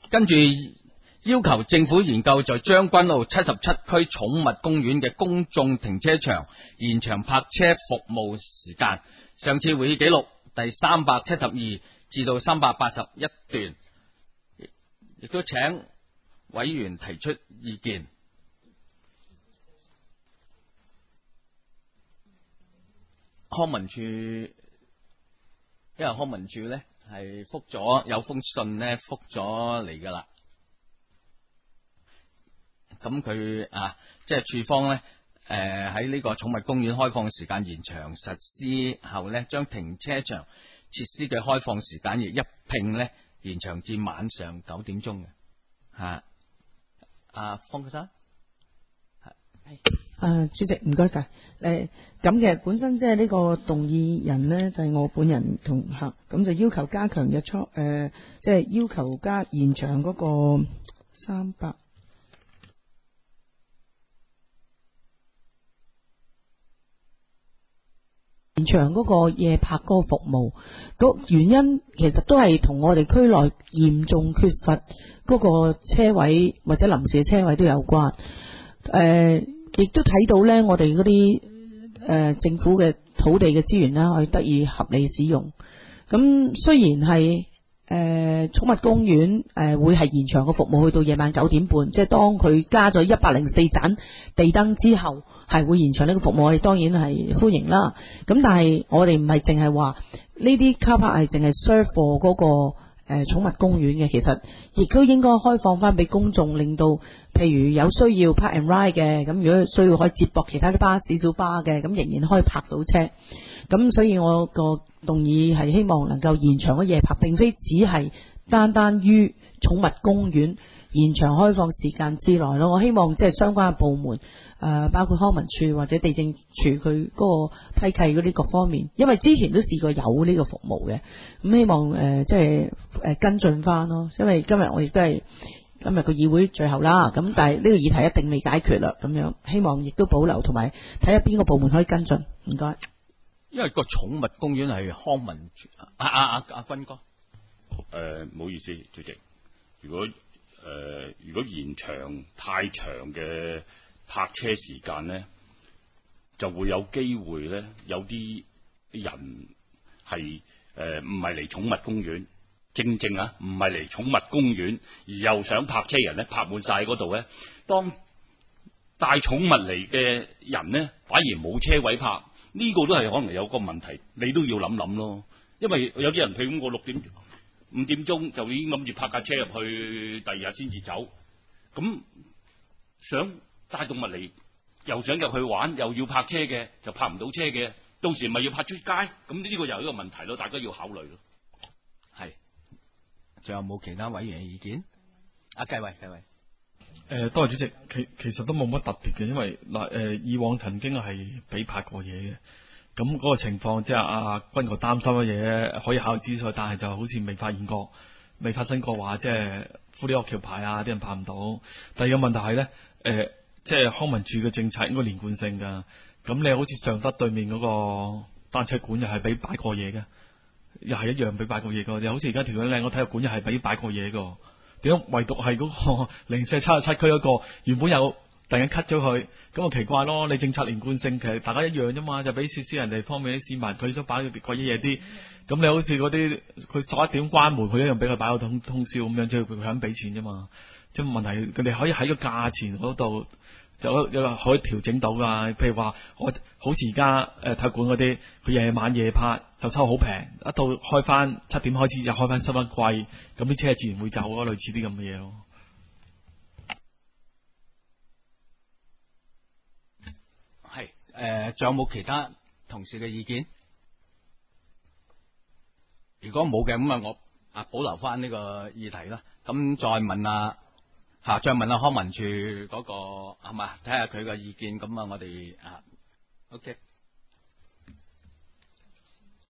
跟住要求政府研究在將軍澳77區寵物公園嘅公眾停車場延長泊車服務時間。上次會議記錄第372至到381段，亦都請委員提出意見。康文署，因為康文署呢係覆咗有封信呢覆咗嚟噶啦，咁佢即係處方呢喺呢個寵物公園開放時間延長實施後呢，將停車場設施嘅開放時間亦一併呢延長至晚上9點鐘嘅。方先生。 主席唔該晒。咁嘅本身即係呢個動議人呢，就係我本人同客，咁就要求加強日出即係要求延長嗰個300延長嗰個夜泊嗰個服務。個原因其實都係同我哋區內嚴重缺乏嗰個車位或者臨時嘅車位都有關。亦都睇到呢，我哋嗰啲政府嘅土地嘅資源啦，可以得以合理使用。咁雖然係寵物公園會係延長個服務去到夜晚9點半，即係當佢加咗104盞地燈之後，係會延長呢個服務，我哋當然係歡迎啦。咁但係我哋唔係淨係話呢啲 car park 係淨係 serve for 嗰個寵物公園嘅，其實亦都應該開放翻俾公眾，令到譬如有需要 park and ride 嘅，咁如果需要可以接駁其他啲巴士小巴嘅，咁仍然可以泊到車。咁所以我個動議係希望能夠延長個夜泊，並非只係單單於寵物公園延長開放時間之內咯。我希望即係相關嘅部門包括康文署或者地政署佢嗰個批契嗰啲各方面，因為之前都試過有呢個服務嘅，咁希望即係跟進翻咯。因為今日我亦都係今日個議會最後啦，咁但係呢個議題一定未解決啦，咁樣希望亦都保留同埋睇下邊個部門可以跟進。唔該。 因為個寵物公園係康文署阿君哥。 唔好意思，主席，如果延長太長嘅泊車時間呢，就會有機會呢，有啲人係唔係嚟寵物公園，正唔係嚟寵物公園，而又想泊車人呢，泊滿晒嗰度呢，當帶寵物嚟嘅人呢，反而冇車位泊，呢個都係可能有個問題，你都要諗諗咯。因為有啲人譬如我5點鐘就已經諗住泊架車入去，第二日先至走，咁想帶動物嚟，又想入去玩，又要泊車嘅，就泊唔到車嘅，到時咪要泊出街，咁呢個又係一個問題咯，大家要考慮咯。 係，仲有冇其他委員嘅意見？繼偉。 多謝主席，其實都冇乜特別嘅，因為以往曾經係俾泊過嘢嘅，咁嗰個情況即係阿君哥擔心嘅嘢可以考慮之內，但係就好似未發生過話即係 fully occupied啲人泊唔到。第二個問題係咧，即係康文署嘅政策應該連貫性噶，咁你好似尚德對面嗰個單車館又係俾擺過嘢嘅，又係一樣俾擺過嘢噶，又好似而家條咁靚個體育館又係俾擺過嘢噶。點解唯獨係嗰個零舍77區嗰個原本有突然間 cut 咗佢，咁啊奇怪咯？你政策連貫性其實大家一樣啫嘛，就俾設施人哋方便啲市民，佢想擺貴嘢啲，咁你好似嗰啲佢11點關門，佢一樣俾佢擺到通宵咁樣，即係佢肯俾錢啫嘛。即係問題佢哋可以喺個價錢嗰度就可以調整到噶。譬如話我好似而家體育館嗰啲，佢夜晚夜泊就收好平，一到開翻7點開始就開翻收翻貴，咁啲車自然會走咯，類似啲咁嘅嘢咯。 係仲有冇其他同事嘅意見？如果冇嘅，咁我保留翻呢個議題啦。咁再問再問康文署嗰個係嘛，睇下佢嘅意見。咁我哋OK。